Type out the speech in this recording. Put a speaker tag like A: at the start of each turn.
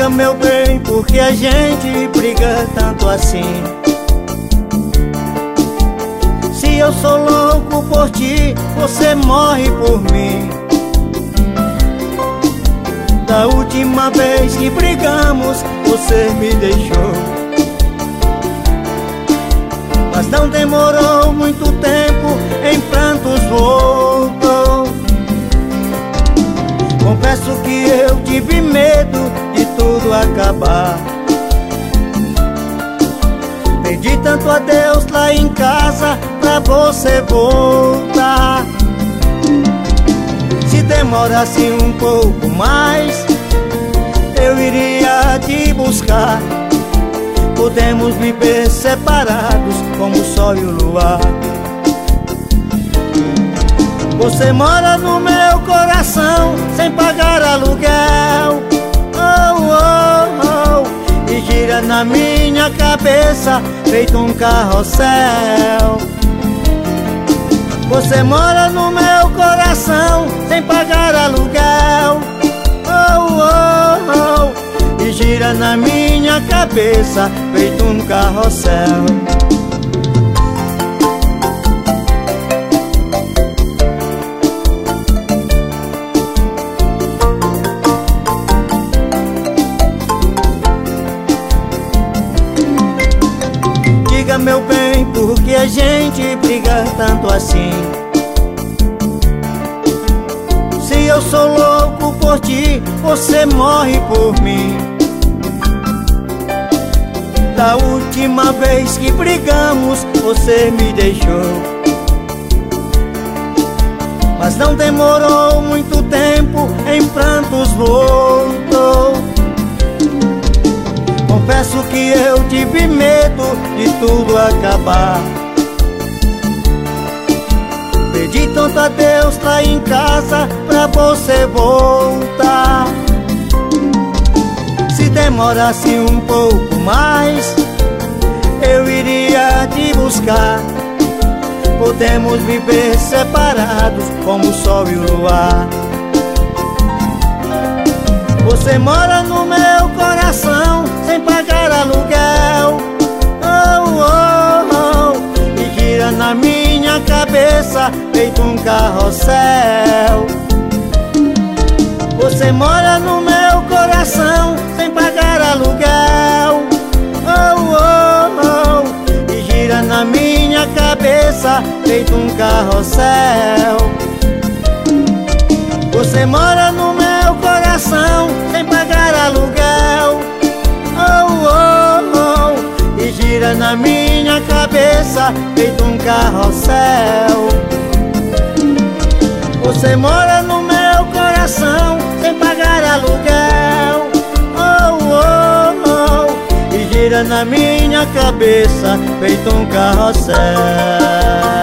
A: Diga, meu bem, por que a gente briga tanto assim? Se eu sou louco por ti, você morre por mim. Da última vez que brigamos, você me deixou, mas não demorou muito tempo, em prantos voltou. Confesso que eu tive medo de tudo acabar. Pedi tanto a Deus lá em casa pra você voltar. Se demorasse um pouco mais, eu iria te buscar. Podemos viver separados como o sol e o luar. Você mora no meu coração sem pagar aluguel, oh, oh, oh, e gira na minha cabeça feito um carrossel. Você mora no meu coração sem pagar aluguel, oh, oh, oh, e gira na minha cabeça feito um carrossel. Diga, meu bem, por que a gente briga tanto assim? Se eu sou louco por ti, você morre por mim. Da última vez que brigamos, você me deixou, mas não demorou muito tempo, em prantos voltou. Confesso que eu tive medo de tudo acabar. Pedi tanto a Deus lá em casa pra você voltar. Se demorasse um pouco mais, eu iria te buscar. Podemos viver separados como o sol e o luar. Você mora no meu coração sem pagar aluguel, oh, oh, oh, e gira na minha cabeça feito um carrossel. Você mora no meu coração sem pagar aluguel, oh, oh, oh, e gira na minha cabeça feito um carrossel. Você mora no meu coração sem pagar aluguel, oh, oh, oh, e gira na minha cabeça feito um carrossel. Você mora no meu coração sem pagar aluguel, oh, oh, oh, e gira na minha cabeça feito um carrossel.